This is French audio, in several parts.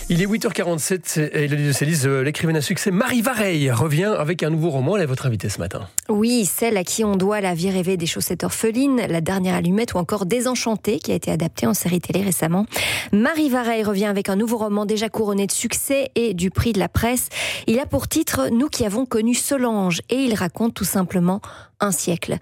Il est 8h47 et Élodie de Célis, l'écrivaine à succès Marie Vareille revient avec un nouveau roman. Elle est votre invitée ce matin. Oui, celle à qui on doit La vie rêvée des chaussettes orphelines, La dernière allumette ou encore Désenchantée, qui a été adaptée en série télé récemment. Marie Vareille revient avec un nouveau roman déjà couronné de succès et du prix de la presse. Il a pour titre « Nous qui avons connu Solange » et il raconte tout simplement un siècle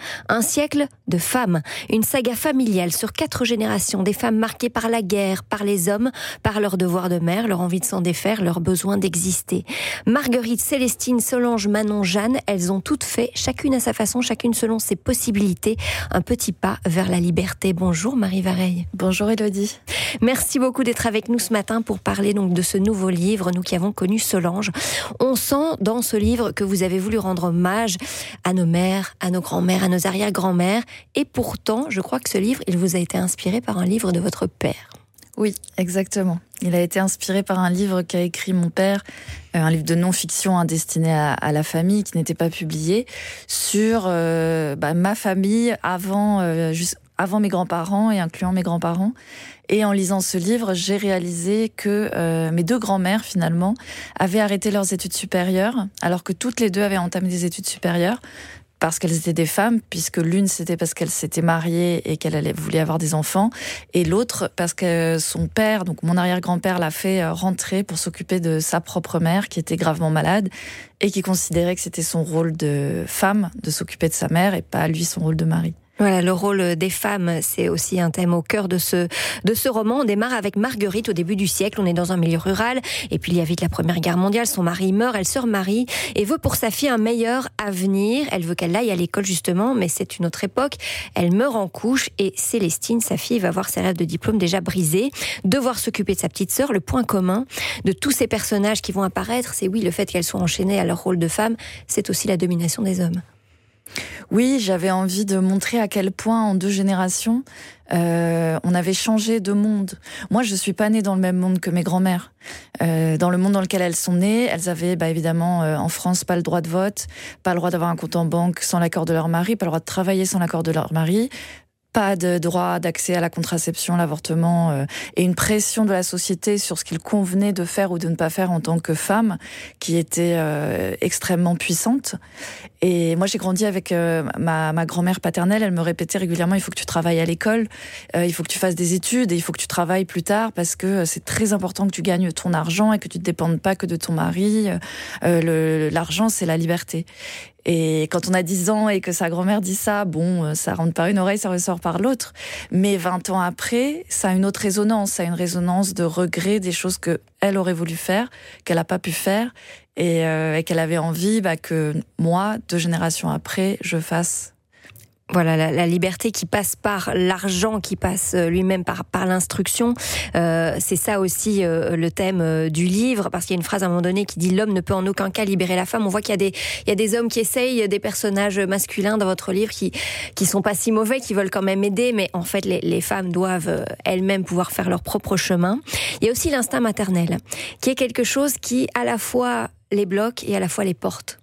de femmes. Une saga familiale sur 4 générations, des femmes marquées par la guerre, par les hommes, par leur devoir de mère, leur envie de s'en défaire, leur besoin d'exister. Marguerite, Célestine, Solange, Manon, Jeanne, elles ont toutes fait, chacune à sa façon, chacune selon ses possibilités, un petit pas vers la liberté. Bonjour Marie Vareille. Bonjour Élodie. Merci beaucoup d'être avec nous ce matin pour parler donc de ce nouveau livre, Nous qui avons connu Solange. On sent dans ce livre que vous avez voulu rendre hommage à nos mères, à nos grands-mères, à nos arrière-grand-mères. Et pourtant, je crois que ce livre, il vous a été inspiré par un livre de votre père. Oui, exactement. Il a été inspiré par un livre qu'a écrit mon père, un livre de non-fiction destiné à la famille, qui n'était pas publié, sur ma famille avant mes grands-parents et incluant mes grands-parents. Et en lisant ce livre, j'ai réalisé que mes 2 grands-mères, finalement, avaient arrêté leurs études supérieures, alors que toutes les 2 avaient entamé des études supérieures, parce qu'elles étaient des femmes, puisque l'une c'était parce qu'elle s'était mariée et qu'elle voulait avoir des enfants, et l'autre parce que son père, donc mon arrière-grand-père, l'a fait rentrer pour s'occuper de sa propre mère qui était gravement malade et qui considérait que c'était son rôle de femme de s'occuper de sa mère et pas lui son rôle de mari. Voilà, le rôle des femmes, c'est aussi un thème au cœur de ce roman. On démarre avec Marguerite au début du siècle. On est dans un milieu rural. Et puis il y a vite la Première Guerre mondiale. Son mari meurt, elle se remarie et veut pour sa fille un meilleur avenir. Elle veut qu'elle aille à l'école justement, mais c'est une autre époque. Elle meurt en couche et Célestine, sa fille, va voir ses rêves de diplôme déjà brisés. Devoir s'occuper de sa petite sœur. Le point commun de tous ces personnages qui vont apparaître, c'est oui, le fait qu'elles soient enchaînées à leur rôle de femme, c'est aussi la domination des hommes. Oui, j'avais envie de montrer à quel point en 2 générations, on avait changé de monde. Moi, je suis pas née dans le même monde que mes grands-mères. Dans le monde dans lequel elles sont nées, elles avaient évidemment en France pas le droit de vote, pas le droit d'avoir un compte en banque sans l'accord de leur mari, pas le droit de travailler sans l'accord de leur mari, pas de droit d'accès à la contraception, l'avortement, et une pression de la société sur ce qu'il convenait de faire ou de ne pas faire en tant que femme, qui était extrêmement puissante. Et moi, j'ai grandi avec ma grand-mère paternelle. Elle me répétait régulièrement, il faut que tu travailles à l'école, il faut que tu fasses des études et il faut que tu travailles plus tard parce que c'est très important que tu gagnes ton argent et que tu ne dépendes pas que de ton mari. L'argent, c'est la liberté. Et quand on a 10 ans et que sa grand-mère dit ça, ça rentre par une oreille, ça ressort par l'autre. Mais 20 ans après, ça a une autre résonance. Ça a une résonance de regret des choses qu'elle aurait voulu faire, qu'elle n'a pas pu faire, et qu'elle avait envie que moi, 2 générations après, je fasse. Voilà, la liberté qui passe par l'argent, qui passe lui-même par l'instruction. C'est ça aussi le thème du livre, parce qu'il y a une phrase à un moment donné qui dit « L'homme ne peut en aucun cas libérer la femme ». On voit qu'il y a des hommes qui essayent, des personnages masculins dans votre livre qui sont pas si mauvais, qui veulent quand même aider, mais en fait les femmes doivent elles-mêmes pouvoir faire leur propre chemin. Il y a aussi l'instinct maternel, qui est quelque chose qui à la fois les bloque et à la fois les porte.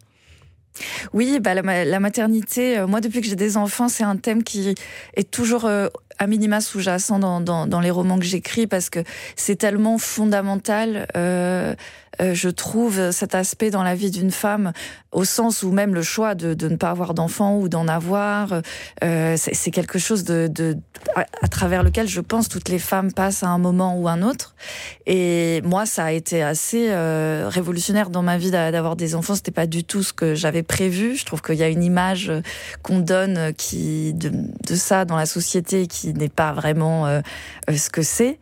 Oui, la maternité, moi depuis que j'ai des enfants, c'est un thème qui est toujours à minima sous-jacent dans les romans que j'écris parce que c'est tellement fondamental, je trouve, cet aspect dans la vie d'une femme, au sens où même le choix de ne pas avoir d'enfants ou d'en avoir, c'est quelque chose à travers lequel je pense toutes les femmes passent à un moment ou un autre. Et moi, ça a été assez révolutionnaire dans ma vie d'avoir des enfants. C'était pas du tout ce que j'avais prévu. Je trouve qu'il y a une image qu'on donne de ça dans la société qui n'est pas vraiment ce que c'est.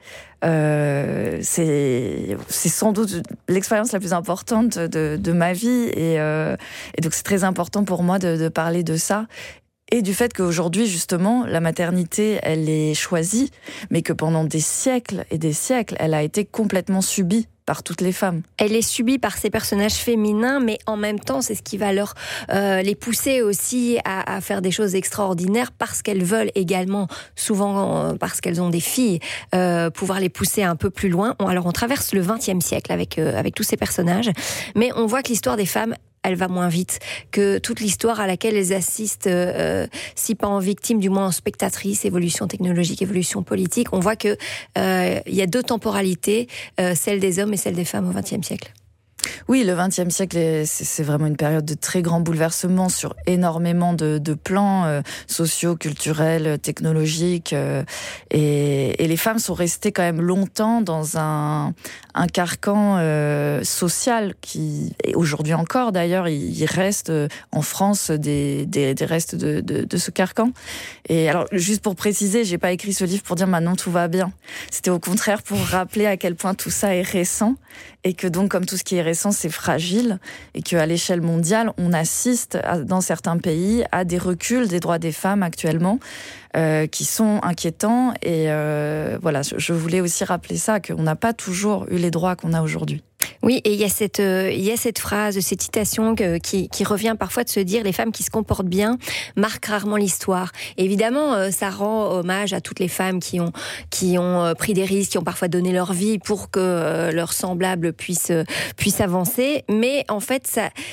C'est sans doute l'expérience la plus importante de ma vie et donc c'est très important pour moi de parler de ça et du fait qu'aujourd'hui justement la maternité elle est choisie mais que pendant des siècles et des siècles elle a été complètement subie par toutes les femmes. Elle est subie par ces personnages féminins, mais en même temps, c'est ce qui va les pousser aussi à faire des choses extraordinaires parce qu'elles veulent également, souvent parce qu'elles ont des filles, pouvoir les pousser un peu plus loin. Alors on traverse le XXe siècle avec tous ces personnages, mais on voit que l'histoire des femmes elle va moins vite, que toute l'histoire à laquelle elles assistent, si pas en victime, du moins en spectatrice, évolution technologique, évolution politique. On voit que il y a deux temporalités, celle des hommes et celle des femmes au XXe siècle. Oui, le XXe siècle, c'est vraiment une période de très grands bouleversements sur énormément de plans sociaux, culturels, technologiques. Et les femmes sont restées quand même longtemps dans un carcan social qui, et aujourd'hui encore d'ailleurs, il reste en France des restes de ce carcan. Et alors, juste pour préciser, j'ai pas écrit ce livre pour dire maintenant tout va bien. C'était au contraire pour rappeler à quel point tout ça est récent et que donc, comme tout ce qui est récent, c'est fragile et qu'à l'échelle mondiale, on assiste dans certains pays à des reculs des droits des femmes actuellement qui sont inquiétants. Et voilà, je voulais aussi rappeler ça, qu'on n'a pas toujours eu les droits qu'on a aujourd'hui. Oui, et il y a cette phrase, cette citation qui revient parfois de se dire les femmes qui se comportent bien marquent rarement l'histoire. Et évidemment, ça rend hommage à toutes les femmes qui ont pris des risques, qui ont parfois donné leur vie pour que leurs semblables puissent avancer. Mais en fait,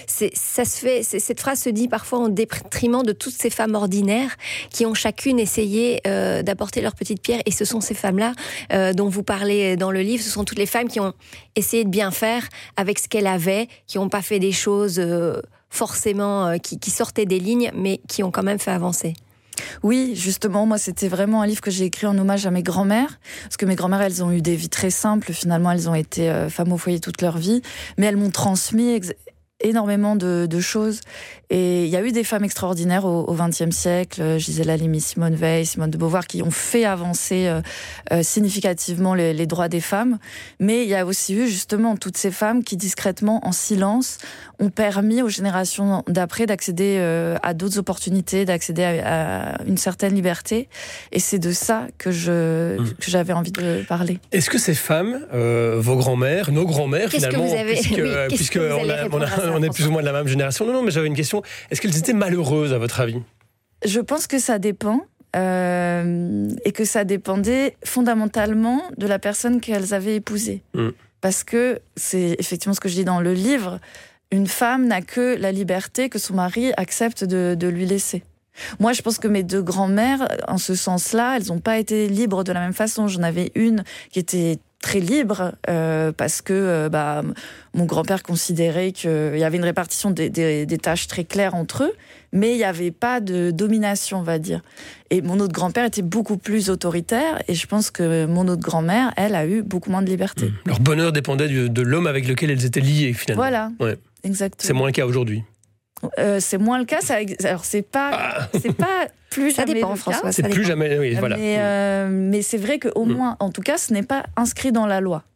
cette phrase se dit parfois en détriment de toutes ces femmes ordinaires qui ont chacune essayé d'apporter leur petite pierre. Et ce sont ces femmes-là dont vous parlez dans le livre. Ce sont toutes les femmes qui ont essayé de bien faire avec ce qu'elle avait, qui n'ont pas fait des choses forcément qui sortaient des lignes, mais qui ont quand même fait avancer. Oui, justement, moi, c'était vraiment un livre que j'ai écrit en hommage à mes grand-mères, parce que mes grand-mères, elles ont eu des vies très simples, finalement, elles ont été femmes au foyer toute leur vie, mais elles m'ont transmis énormément de choses. Et il y a eu des femmes extraordinaires au XXe siècle, Gisèle Halimi, Simone Veil, Simone de Beauvoir, qui ont fait avancer significativement les droits des femmes. Mais il y a aussi eu justement toutes ces femmes qui, discrètement, en silence, ont permis aux générations d'après d'accéder à d'autres opportunités, d'accéder à une certaine liberté. Et c'est de ça que j'avais envie de parler. Est-ce que ces femmes, vos grands-mères, nos grands-mères finalement, puisque on est plus ou moins de la même génération. Non, mais j'avais une question. Est-ce qu'elles étaient malheureuses, à votre avis ? Je pense que ça dépend. Et que ça dépendait fondamentalement de la personne qu'elles avaient épousée. Parce que c'est effectivement ce que je dis dans le livre. Une femme n'a que la liberté que son mari accepte de lui laisser. Moi, je pense que mes deux grand-mères, en ce sens-là, elles n'ont pas été libres de la même façon. J'en avais une qui était très libre parce que mon grand-père considérait qu'il y avait une répartition des tâches très claires entre eux, mais il n'y avait pas de domination, on va dire. Et mon autre grand-père était beaucoup plus autoritaire, et je pense que mon autre grand-mère, elle, a eu beaucoup moins de liberté. Leur bonheur dépendait de l'homme avec lequel elles étaient liées, finalement. Voilà, ouais. Exactement. C'est moins le cas aujourd'hui. C'est moins le cas. Alors c'est pas plus ça jamais dépend, le François. cas. C'est plus jamais. Oui, voilà. Mais c'est vrai qu'au moins, en tout cas, ce n'est pas inscrit dans la loi.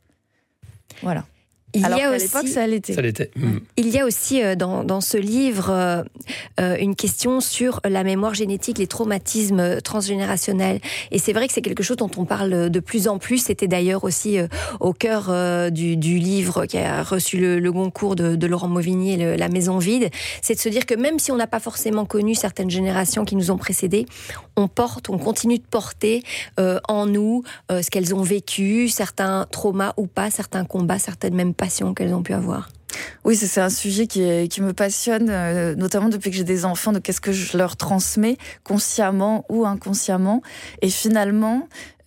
Voilà. Alors qu'à l'époque, ça l'était. Ça l'était. Il y a aussi dans ce livre une question sur la mémoire génétique, les traumatismes transgénérationnels. Et c'est vrai que c'est quelque chose dont on parle de plus en plus. C'était d'ailleurs aussi au cœur du livre qui a reçu le Goncourt de Laurent Mauvigny, La Maison vide. C'est de se dire que même si on n'a pas forcément connu certaines générations qui nous ont précédés, on continue de porter en nous ce qu'elles ont vécu, certains traumas ou pas, certains combats, certaines mêmes passions qu'elles ont pu avoir. Oui, c'est un sujet qui me passionne, notamment depuis que j'ai des enfants, de qu'est-ce que je leur transmets, consciemment ou inconsciemment. Et finalement,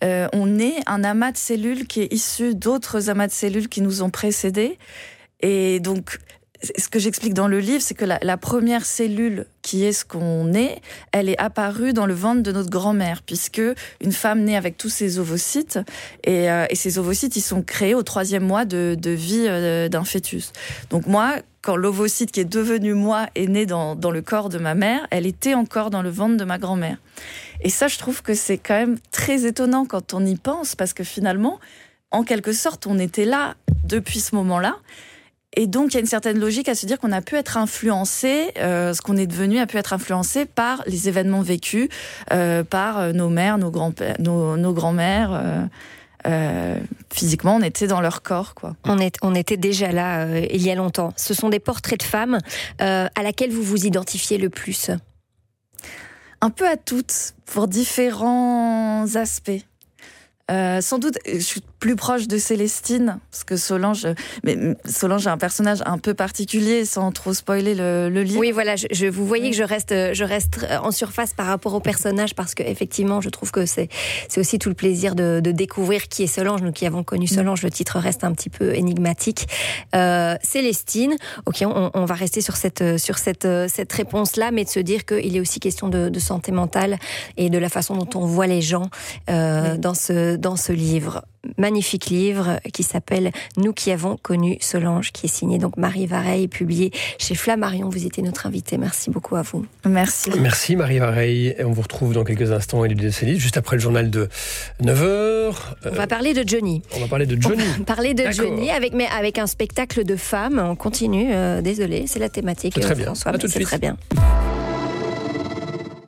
on est un amas de cellules qui est issu d'autres amas de cellules qui nous ont précédés. Et donc, ce que j'explique dans le livre, c'est que la première cellule qui est ce qu'on est, elle est apparue dans le ventre de notre grand-mère, puisque une femme naît avec tous ses ovocytes, et ces ovocytes, ils sont créés au 3e mois de vie d'un fœtus. Donc moi, quand l'ovocyte qui est devenu moi est né dans le corps de ma mère, elle était encore dans le ventre de ma grand-mère. Et ça, je trouve que c'est quand même très étonnant quand on y pense, parce que finalement, en quelque sorte, on était là depuis ce moment-là. Et donc, il y a une certaine logique à se dire qu'on a pu être influencé, ce qu'on est devenu a pu être influencé par les événements vécus, par nos mères, nos grands-pères, nos grands-mères. Physiquement, on était dans leur corps, quoi. On était déjà là il y a longtemps. Ce sont des portraits de femmes à laquelle vous vous identifiez le plus ? Un peu à toutes, pour différents aspects. Sans doute, je suis plus proche de Célestine, parce que Solange est un personnage un peu particulier, sans trop spoiler le livre. Oui, voilà, vous voyez que je reste en surface par rapport au personnage, parce que effectivement, je trouve que c'est aussi tout le plaisir de découvrir qui est Solange. Nous qui avons connu Solange, le titre reste un petit peu énigmatique. Célestine, ok, on va rester sur cette réponse-là, mais de se dire qu'il est aussi question de santé mentale et de la façon dont on voit les gens dans ce livre. Magnifique livre qui s'appelle « Nous qui avons connu Solange », qui est signé donc Marie Vareille, publié chez Flammarion. Vous étiez notre invitée. Merci beaucoup à vous. Merci. Merci Marie Vareille. Et on vous retrouve dans quelques instants, Élie de Delisle, juste après le journal de 9h. On va parler de Johnny. On va parler de Johnny. On va parler de Johnny avec un spectacle de femmes. On continue. Désolée, c'est la thématique. C'est très bien. François, à tout de suite. Très bien.